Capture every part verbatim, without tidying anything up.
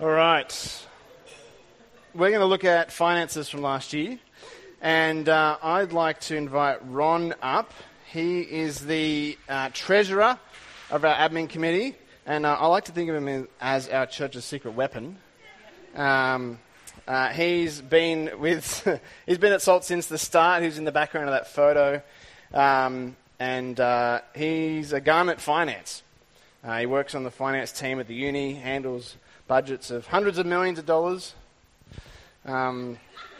All right. We're going to look at finances from last year. And uh, I'd like to invite Ron up. He is the uh, treasurer of our admin committee. And uh, I like to think of him as our church's secret weapon. Um, uh, he's been with, he's been at Salt since the start. He's in the background of that photo. Um, and uh, he's a gun at finance. Uh, he works on the finance team at the uni, handles budgets of hundreds of millions of dollars. Um,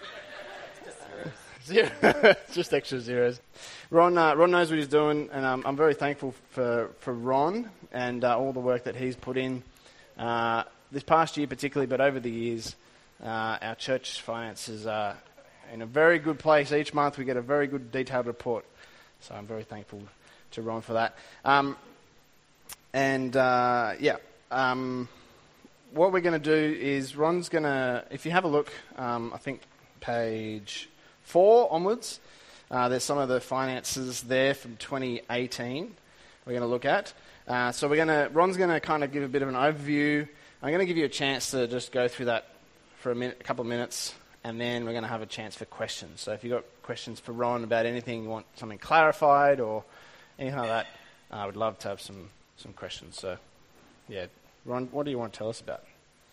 Zero. Just extra zeros. Ron, uh, Ron knows what he's doing, and um, I'm very thankful for, for Ron and uh, all the work that he's put in uh, this past year particularly, but over the years, uh, our church finances are in a very good place. Each month we get a very good detailed report, so I'm very thankful to Ron for that. Um, and uh, yeah, um, what we're going to do is Ron's going to, if you have a look, um, I think page four onwards, uh, there's some of the finances there from twenty eighteen we're going to look at. Uh, so we're going to, Ron's going to kind of give a bit of an overview. I'm going to give you a chance to just go through that for a, minute, a couple of minutes, and then we're going to have a chance for questions. So if you've got questions for Ron about anything, you want something clarified or anything like that, uh, I would love to have some, some questions. So, yeah, Ron, what do you want to tell us about?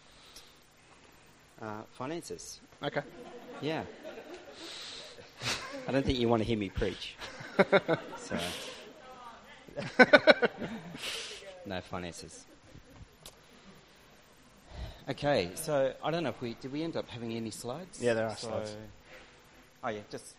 Uh, finances. Okay. Yeah. I don't think you want to hear me preach. So, no finances. Okay, so I don't know if we did we end up having any slides? Yeah, there are so, slides. Oh yeah, just.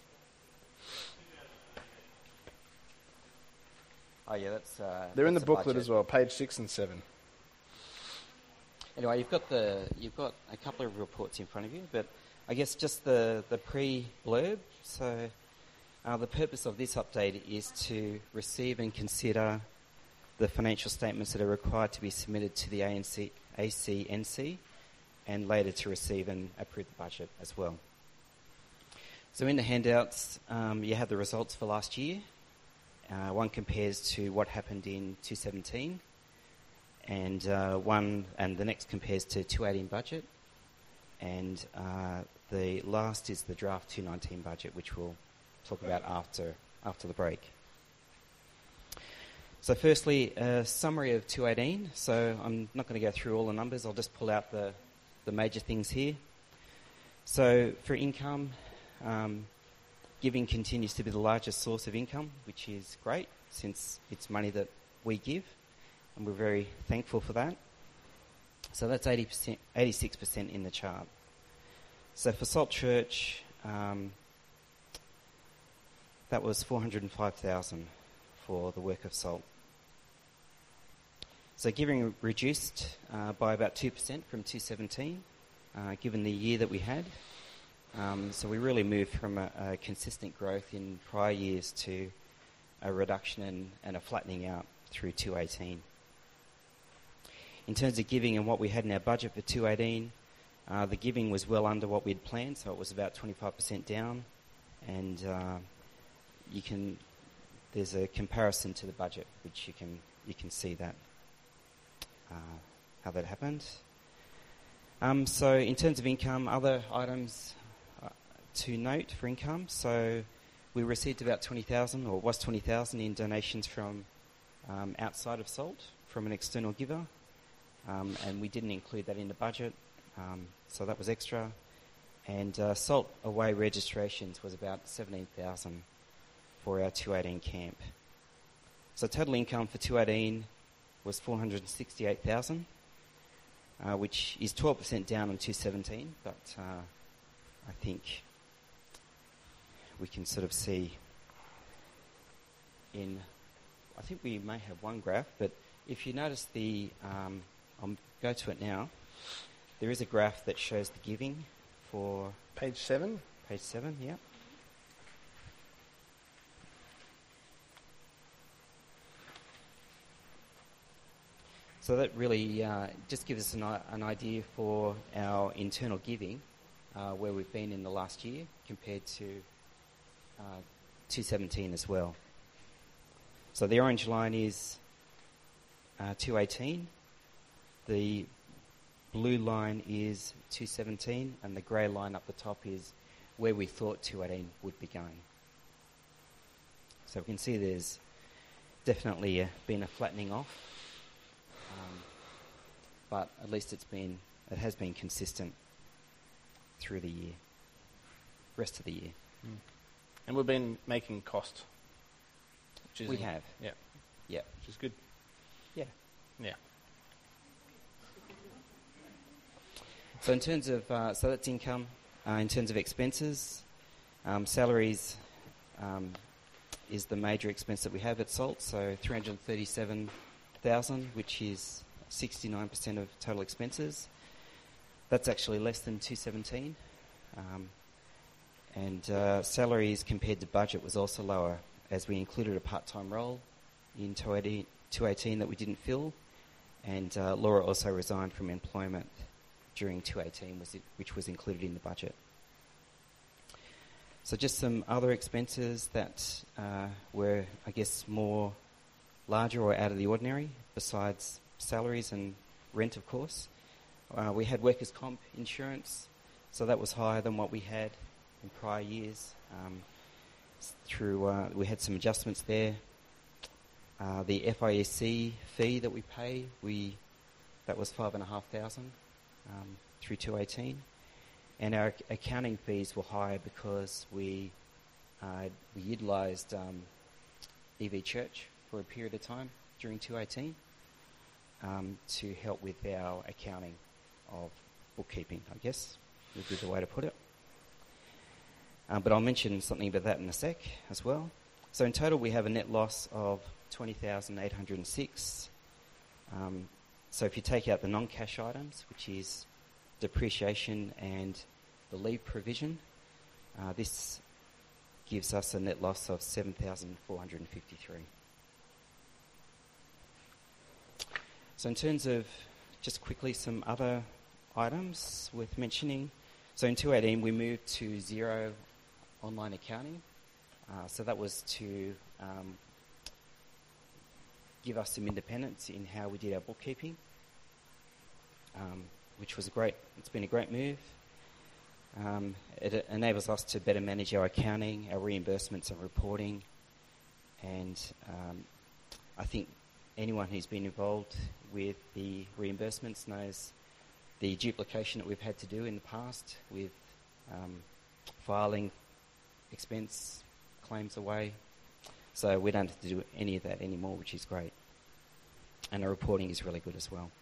Oh yeah, that's. Uh, They're in the that's booklet budget. as well, page six and seven. Anyway, you've got the you've got a couple of reports in front of you, but I guess just the the pre-blurb. So, uh, the purpose of this update is to receive and consider the financial statements that are required to be submitted to the A N C, A C N C, and later to receive and approve the budget as well. So, in the handouts, um, you have the results for last year. Uh, one compares to what happened in two seventeen. And uh, one, and the next compares to two eighteen budget, and uh, the last is the draft two nineteen budget, which we'll talk about after after the break. So, firstly, a summary of two eighteen. So, I'm not going to go through all the numbers. I'll just pull out the the major things here. So, for income, um, giving continues to be the largest source of income, which is great since it's money that we give. And we're very thankful for that. So that's eighty percent, eighty-six percent in the chart. So for Salt Church, um, that was four hundred five thousand for the work of Salt. So giving reduced uh, by about two percent from two seventeen, uh, given the year that we had. Um, so we really moved from a, a consistent growth in prior years to a reduction in, and a flattening out through two eighteen. In terms of giving and what we had in our budget for two eighteen, uh, the giving was well under what we'd planned, so it was about twenty-five percent down. And uh, you can, there's a comparison to the budget, which you can you can see that uh, how that happened. Um, so in terms of income, other items uh, to note for income. So we received about twenty thousand, or it was twenty thousand in donations from um, outside of Salt from an external giver. Um, and we didn't include that in the budget, um, so that was extra. And uh, Salt Away registrations was about seventeen thousand for our two eighteen camp. So total income for two eighteen was four hundred sixty-eight thousand, uh, which is twelve percent down on two seventeen, but uh, I think we can sort of see in, I think we may have one graph, but if you notice the, um, I'll go to it now, there is a graph that shows the giving for... Page seven? Page seven, yeah. So that really uh, just gives us an, an idea for our internal giving, uh, where we've been in the last year compared to uh, two seventeen as well. So the orange line is uh, two eighteen. The blue line is two seventeen, and the grey line up the top is where we thought two eighteen would be going. So we can see there's definitely uh, been a flattening off, um, but at least it's been it has been consistent through the year, rest of the year. Mm. And we've been making cost. Which is we have. Yeah. Yeah. Which is good. Yeah. Yeah. So in terms of, uh, so that's income. Uh, in terms of expenses, um, salaries um, is the major expense that we have at SALT, so three hundred thirty-seven thousand dollars, which is sixty-nine percent of total expenses. That's actually less than two seventeen. Um, and uh, salaries compared to budget was also lower, as we included a part-time role in two eighteen that we didn't fill, and uh, Laura also resigned from employment during two eighteen, was it, which was included in the budget. So just some other expenses that uh, were, I guess, more larger or out of the ordinary, besides salaries and rent, of course. Uh, we had workers' comp insurance, so that was higher than what we had in prior years. Um, through uh, we had some adjustments there. Uh, the F I E C fee that we pay, we that was five and a half thousand um, through two eighteen, and our ac- accounting fees were higher because we uh, we utilised um, E V Church for a period of time during two eighteen um, to help with our accounting of bookkeeping, I guess would be the way to put it. Uh, but I'll mention something about that in a sec as well. So in total, we have a net loss of twenty thousand eight hundred six. Um, so if you take out the non-cash items, which is depreciation and the leave provision, uh, this gives us a net loss of seven thousand four hundred fifty-three. So in terms of, just quickly, some other items worth mentioning. So in two eighteen, we moved to zero online accounting. Uh, so that was to um, give us some independence in how we did our bookkeeping, um, which was a great, it's been a great move. Um, it enables us to better manage our accounting, our reimbursements and reporting. And um, I think anyone who's been involved with the reimbursements knows the duplication that we've had to do in the past with um, filing expense claims away. So we don't have to do any of that anymore, which is great. And our reporting is really good as well.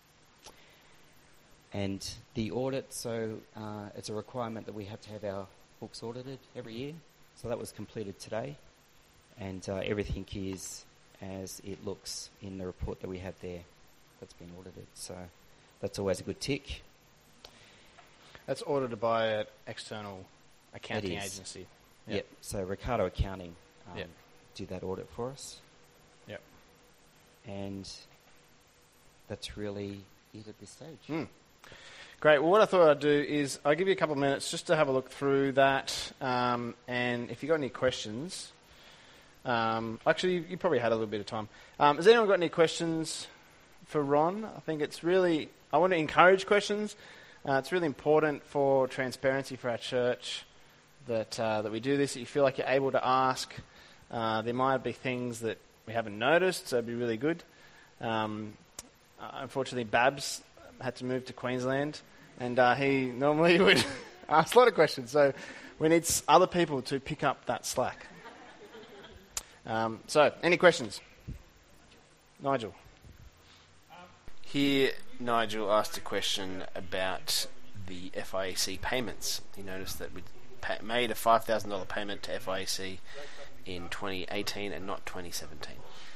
And the audit, so uh, it's a requirement that we have to have our books audited every year. So that was completed today. And uh, everything is as it looks in the report that we have there that's been audited. So that's always a good tick. That's audited by an external accounting agency. Yep. yep. So Ricardo Accounting um, yep. do that audit for us. Yep. And that's really it at this stage. Mm. Great. Well, what I thought I'd do is I'll give you a couple of minutes just to have a look through that. Um, and if you've got any questions, um, actually, you, you probably had a little bit of time. Um, has anyone got any questions for Ron? I think it's really, I want to encourage questions. Uh, it's really important for transparency for our church that uh, that we do this, that you feel like you're able to ask. Uh, there might be things that we haven't noticed, so it'd be really good. Um, uh, unfortunately, Babs had to move to Queensland, and uh, he normally would ask a lot of questions, so we need s- other people to pick up that slack. Um, so, any questions? Nigel. Here, Nigel asked a question about the F I E C payments. He noticed that we pa- made a five thousand dollars payment to F I E C in twenty eighteen and not twenty seventeen.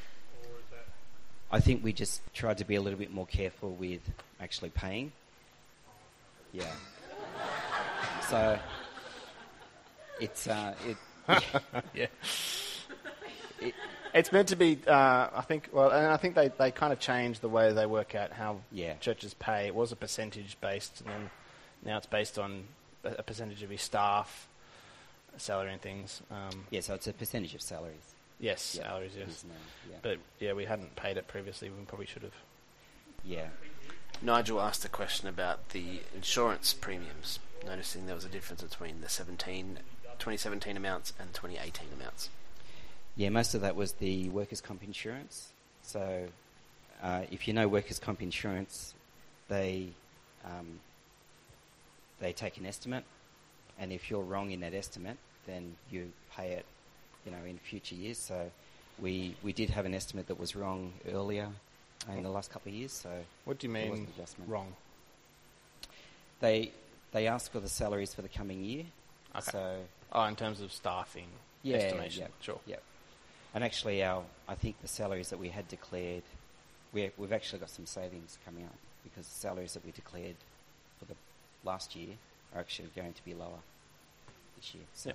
I think we just tried to be a little bit more careful with actually paying. Yeah. So, it's... Uh, it, yeah. It, It's meant to be, uh, I think, well, and I think they, they kind of changed the way they work out how yeah. churches pay. It was a percentage based, and then now it's based on a, a percentage of your staff, salary and things. Um, yeah, so it's a percentage of salaries. yes, Yeah, salaries, it yes. is now, yeah. But, yeah, we hadn't paid it previously. We probably should have. Yeah. Nigel asked a question about the insurance premiums, noticing there was a difference between the seventeen, twenty seventeen amounts and twenty eighteen amounts. Yeah, most of that was the workers' comp insurance. So uh, if you know workers' comp insurance, they um, they take an estimate, and if you're wrong in that estimate, then you pay it, you know, in future years. So we we did have an estimate that was wrong earlier in the last couple of years. So what do you there was mean an adjustment. wrong? They they ask for the salaries for the coming year. Okay. So Oh, in terms of staffing yeah, estimation. yeah, Sure. yeah. And actually, our I think the salaries that we had declared, we we've actually got some savings coming up because the salaries that we declared for the last year are actually going to be lower this year. So. Yeah.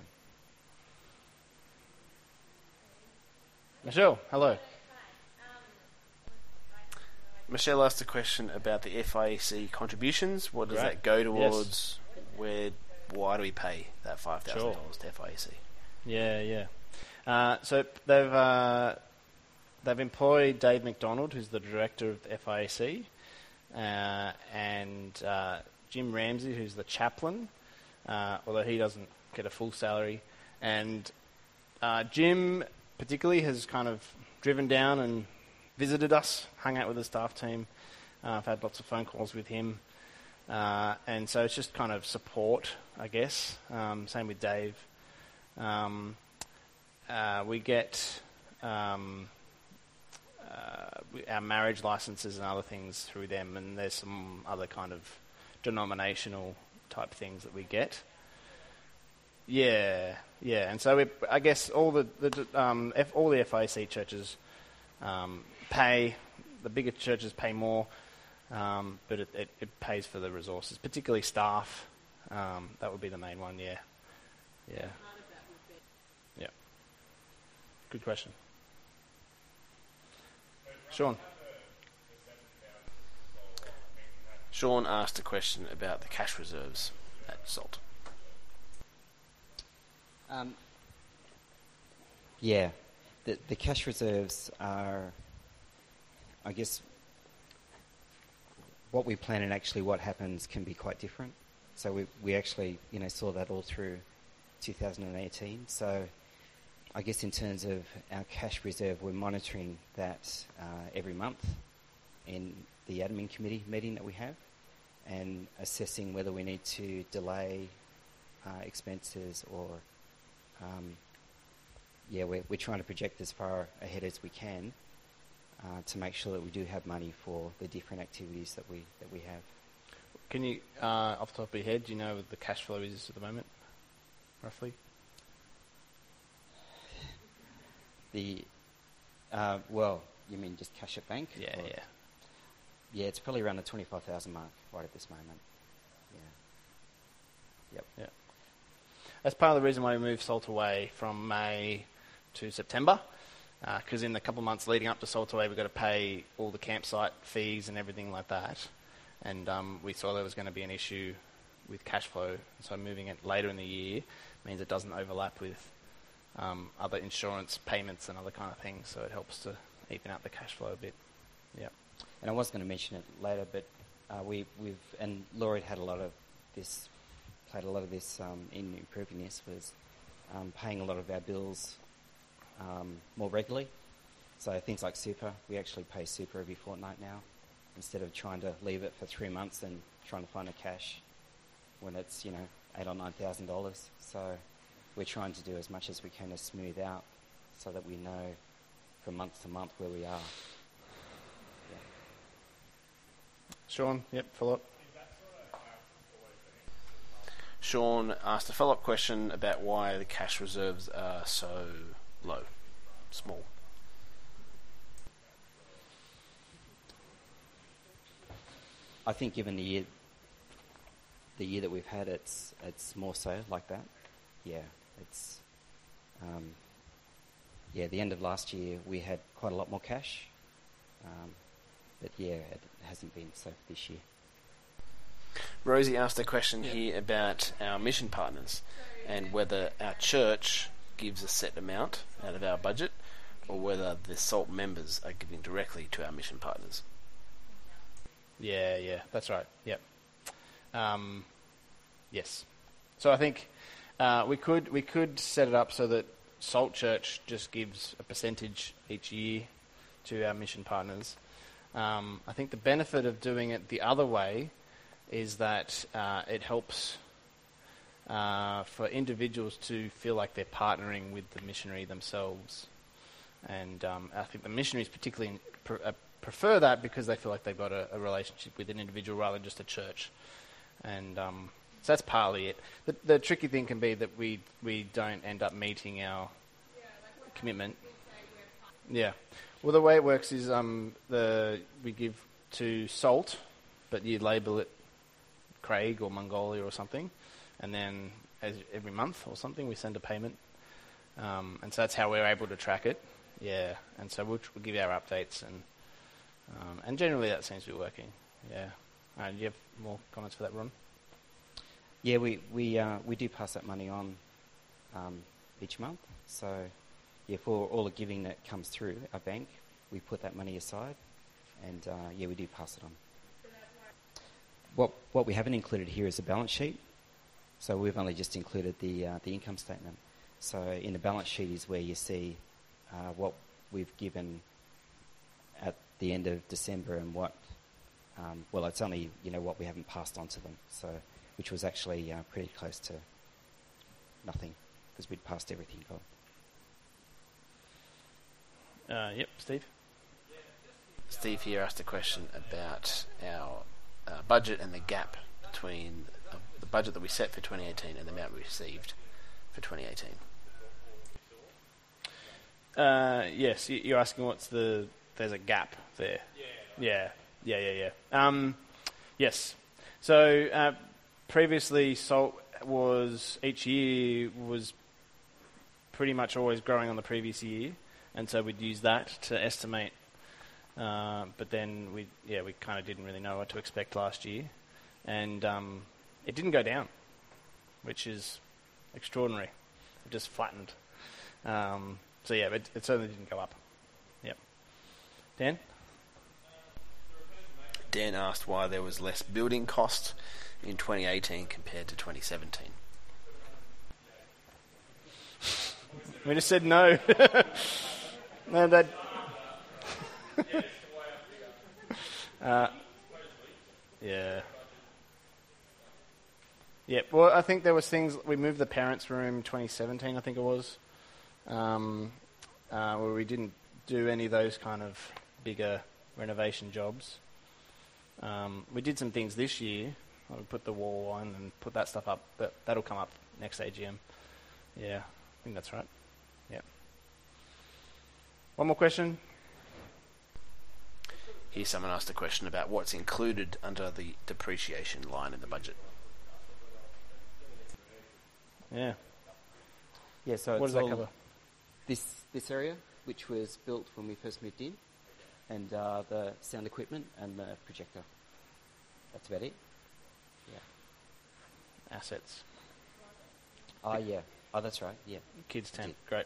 Michelle, hello. Michelle asked a question about the F I A C contributions. What does Great. that go towards? Yes. Where? Why do we pay that five thousand dollars Sure. to F I A C? Yeah, yeah. Uh, so they've uh, they've employed Dave McDonald, who's the director of the F I A C, uh, and uh, Jim Ramsey, who's the chaplain, uh, although he doesn't get a full salary. And uh, Jim particularly has kind of driven down and visited us, hung out with the staff team. Uh, I've had lots of phone calls with him. Uh, and so it's just kind of support, I guess. Um, same with Dave. Um, uh, we get um, uh, we, our marriage licenses and other things through them, and there's some other kind of denominational type things that we get. Yeah, yeah. And so we, I guess all the, the um, F, all the F I A C churches um, pay. The bigger churches pay more. Um, but it, it, it pays for the resources, particularly staff. Um, that would be the main one, yeah. Yeah. Yeah. Good question. Sean. Sean asked a question about the cash reserves at Salt. Um, yeah, the the cash reserves are, I guess, what we plan and actually what happens can be quite different. So we we actually, you know, saw that all through two thousand eighteen. So I guess in terms of our cash reserve, we're monitoring that uh, every month in the admin committee meeting that we have and assessing whether we need to delay uh, expenses or, um, yeah, we're, we're trying to project as far ahead as we can Uh, to make sure that we do have money for the different activities that we that we have. Can you, uh, off the top of your head, do you know what the cash flow is at the moment, roughly? The uh, well, you mean just cash at bank? Yeah, or? yeah. Yeah, it's probably around the twenty-five thousand mark right at this moment. Yeah. Yep. Yeah. That's part of the reason why we moved Salt Away from May to September. Because uh, in the couple of months leading up to Salt Away, we've got to pay all the campsite fees and everything like that. And um, we saw there was going to be an issue with cash flow. So moving it later in the year means it doesn't overlap with um, other insurance payments and other kind of things. So it helps to even out the cash flow a bit. Yeah. And I was going to mention it later, but uh, we, we've, and Laura had a lot of this, played a lot of this um, in improving this, was um, paying a lot of our bills Um, more regularly. So things like super, we actually pay super every fortnight now instead of trying to leave it for three months and trying to find a cash when it's, you know, eight or nine thousand dollars. So we're trying to do as much as we can to smooth out so that we know from month to month where we are. Yeah. Sean, yep, follow up. Sean asked a follow-up question about why the cash reserves are so low, small. I think given the year, the year that we've had, it's it's more so like that. Yeah, it's um, yeah. The end of last year, we had quite a lot more cash, um, but yeah, it hasn't been so this year. Rosie asked a question yeah. here about our mission partners and whether our church gives a set amount out of our budget or whether the SALT members are giving directly to our mission partners. Yeah, yeah, that's right. Yep. Um, yes. So I think uh, we could we could set it up so that Salt Church just gives a percentage each year to our mission partners. Um, I think the benefit of doing it the other way is that uh, it helps uh, for individuals to feel like they're partnering with the missionary themselves. And um, I think the missionaries particularly pr- uh, prefer that because they feel like they've got a, a relationship with an individual rather than just a church. And um, so that's partly it. The, the tricky thing can be that we, we don't end up meeting our commitment. Yeah. Well, the way it works is um, the we give to Salt, but you label it Craig or Mongolia or something, and then as every month or something we send a payment, um, and so that's how we're able to track it. Yeah, and so we'll, we'll give you our updates, and um, and generally that seems to be working. Yeah. Uh, do you have more comments for that, Ron? Yeah, we we uh, we do pass that money on um, each month. So, yeah, for all the giving that comes through our bank, we put that money aside, and uh, yeah, we do pass it on. What what we haven't included here is a balance sheet. So we've only just included the uh, the income statement. So in the balance sheet is where you see uh, what we've given at the end of December and what. Um, well, it's only you know what we haven't passed on to them. So, which was actually uh, pretty close to nothing because we'd passed everything on. Uh, yep, Steve. Steve here asked a question about our uh, budget and the gap between uh, the budget that we set for twenty eighteen and the amount we received for twenty eighteen. Uh, yes, you're asking what's the... There's a gap there. Yeah. Yeah, yeah, yeah. Um, yes. So uh, previously, Salt was each year was pretty much always growing on the previous year, and so we'd use that to estimate. Uh, but then we, yeah, we kind of didn't really know what to expect last year, and um, it didn't go down, which is extraordinary. It just flattened. Um, so yeah, it, it certainly didn't go up. Yep. Dan? Dan asked why there was less building cost in twenty eighteen compared to twenty seventeen. We just said no. No, that. uh, yeah. Yeah. Well, I think there was things. We moved the parents' room twenty seventeen. I think it was, um, uh, where we didn't do any of those kind of bigger renovation jobs. Um, we did some things this year. We put the wall on and put that stuff up, but that'll come up next A G M. Yeah, I think that's right. Yeah. One more question. Here someone asked a question about what's included under the depreciation line in the budget. Yeah. Yeah, so what it's does that all cover? This this area, which was built when we first moved in, and uh, the sound equipment and the projector. That's about it. Yeah. Assets. Oh, yeah. Oh, that's right. Yeah. Kids tent. it. Great.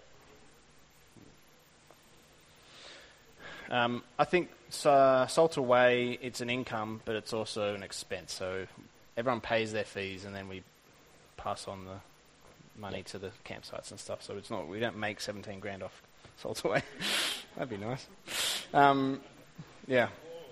Um, I think uh, Salt Away, it's an income, but it's also an expense. So everyone pays their fees, and then we pass on the money Yep. to the campsites and stuff. So it's not we don't make seventeen grand off Salt Away. That'd be nice. Um, yeah.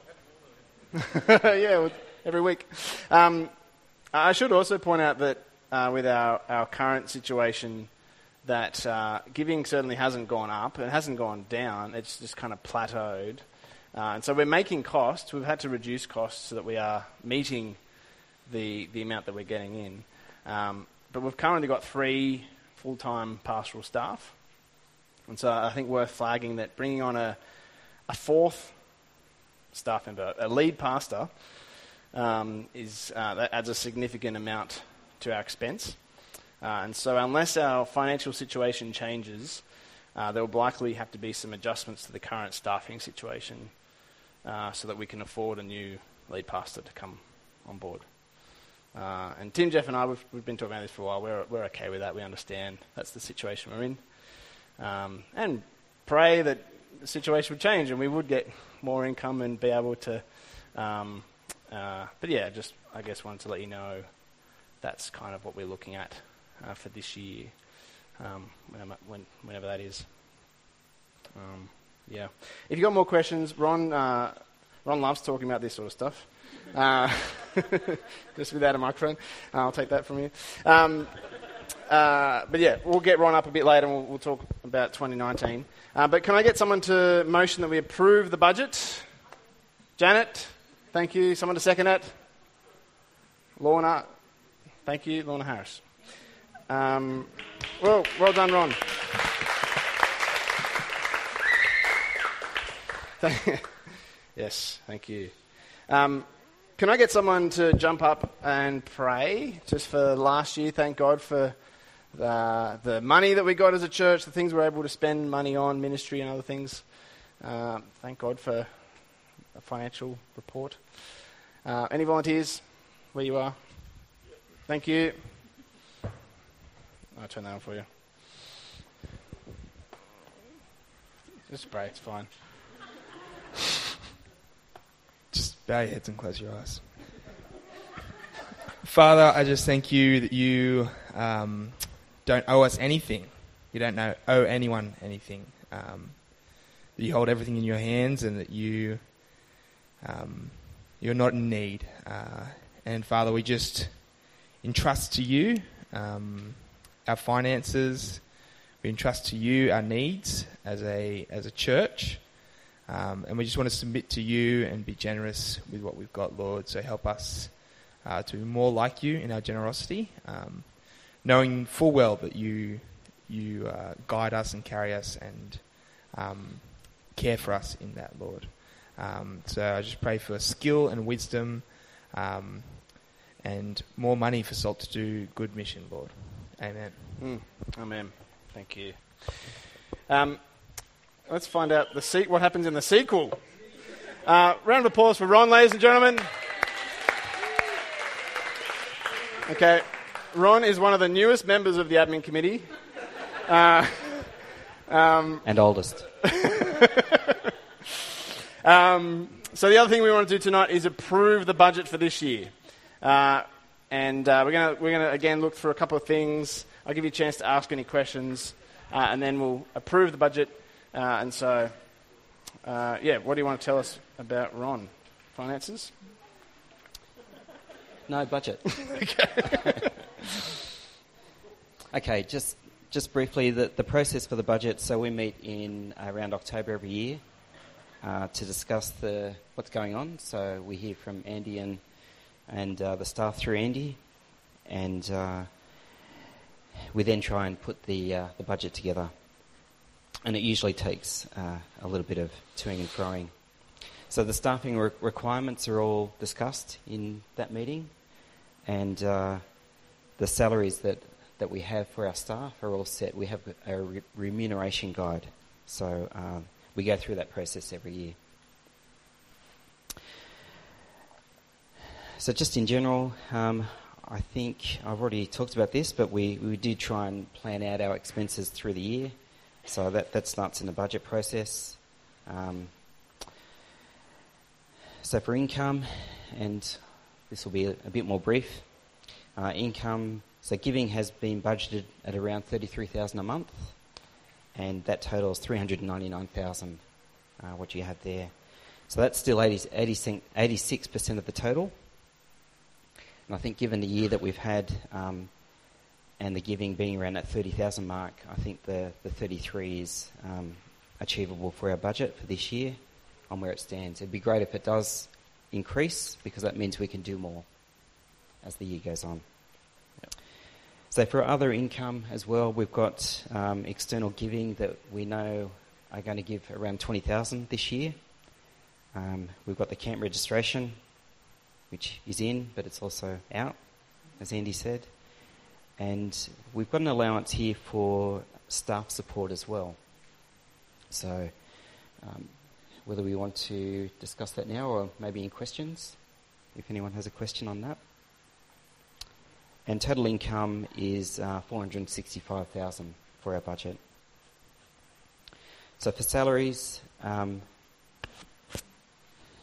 yeah, well, every week. Um, I should also point out that uh, with our, our current situation, that uh, giving certainly hasn't gone up. It hasn't gone down. It's just kind of plateaued. Uh, and so we're making costs. We've had to reduce costs so that we are meeting the the amount that we're getting in. Um, but we've currently got three full-time pastoral staff. And so I think worth flagging that bringing on a, a fourth staff member, a lead pastor, um, is uh, that adds a significant amount to our expense. Uh, and so unless our financial situation changes, uh, there will likely have to be some adjustments to the current staffing situation uh, so that we can afford a new lead pastor to come on board. Uh, and Tim, Jeff and I, we've, we've been talking about this for a while. We're, we're okay with that. We understand that's the situation we're in. Um, and pray that the situation would change and we would get more income and be able to um, Uh, but yeah, just I guess wanted to let you know that's kind of what we're looking at uh, for this year, um, whenever, when, whenever that is. Um, yeah. If you've got more questions, Ron uh, Ron loves talking about this sort of stuff. Uh, just without a microphone. I'll take that from you. Um, uh, but yeah, we'll get Ron up a bit later and we'll, we'll talk about twenty nineteen. Uh, but can I get someone to motion that we approve the budget? Janet, thank you. Someone to second it? Lorna, thank you. Lorna Harris. Um, well, well done, Ron. Yes, thank you. Um, can I get someone to jump up and pray just for last year? Thank God for the, the money that we got as a church, the things we were able to spend money on, ministry and other things. Um, thank God for a financial report. Uh, any volunteers where you are? Thank you. I'll turn that on for you. Just pray, it's fine. Just bow your heads and close your eyes. Father, I just thank you that you um, don't owe us anything. You don't know, owe anyone anything. Um, that you hold everything in your hands and that you, um, you're not in need. Uh, and Father, we just entrust to you um, our finances. We entrust to you our needs as a as a church. Um, and we just want to submit to you and be generous with what we've got, Lord. So help us uh, to be more like you in our generosity, um, knowing full well that you you uh, guide us and carry us and um, care for us in that, Lord. Um, so I just pray for skill and wisdom um, and more money for Salt to do good mission, Lord. Amen. Mm, amen. Thank you. Um, Let's find out the se- what happens in the sequel. Uh, round of applause for Ron, ladies and gentlemen. Okay, Ron is one of the newest members of the admin committee. Uh, um, and oldest. um, so the other thing we want to do tonight is approve the budget for this year. Uh, and uh, we're going to we're going to again look through a couple of things. I'll give you a chance to ask any questions, uh, and then we'll approve the budget. Uh, and so, uh, yeah, what do you want to tell us about Ron? Finances? No budget. Okay. Okay, just just briefly, the, the process for the budget. So we meet in around October every year uh, to discuss the what's going on. So we hear from Andy and and uh, the staff through Andy, and uh, we then try and put the uh, the budget together. And it usually takes uh, a little bit of toing and froing. So the staffing re- requirements are all discussed in that meeting, and uh, the salaries that, that we have for our staff are all set. We have a re- remuneration guide, so um, we go through that process every year. So just in general, um, I think I've already talked about this, but we, we do try and plan out our expenses through the year. So that, that starts in the budget process. Um, so for income, and this will be a, a bit more brief, uh, income, so giving has been budgeted at around thirty-three thousand dollars a month, and that totals three hundred ninety-nine thousand dollars, uh, what you have there. So that's still eighty, eighty, eighty-six percent of the total. And I think given the year that we've had, um, and the giving being around that thirty thousand mark, I think the, the thirty-three is um, achievable for our budget for this year on where it stands. It'd be great if it does increase, because that means we can do more as the year goes on. Yep. So for other income as well, we've got um, external giving that we know are going to give around twenty thousand this year. Um, we've got the camp registration, which is in, but it's also out, as Andy said. And we've got an allowance here for staff support as well. So um, whether we want to discuss that now or maybe in questions, if anyone has a question on that. And total income is uh, four hundred sixty-five thousand dollars for our budget. So for salaries, um,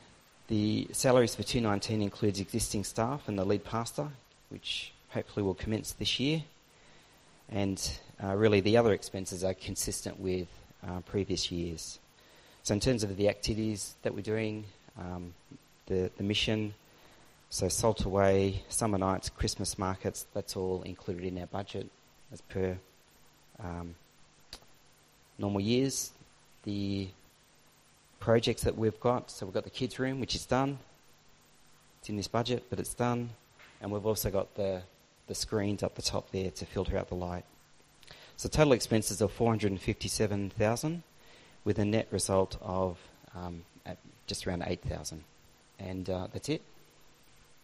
The salaries for two nineteen includes existing staff and the lead pastor, which hopefully will commence this year. And uh, really the other expenses are consistent with uh, previous years. So in terms of the activities that we're doing, um, the, the mission, so Salt Away, summer nights, Christmas markets, that's all included in our budget as per um, normal years. The projects that we've got, so we've got the kids' room, which is done. It's in this budget, but it's done. And we've also got the, the screens up the top there to filter out the light. So total expenses of four hundred fifty-seven thousand dollars with a net result of um, at just around eight thousand dollars. And uh, that's it.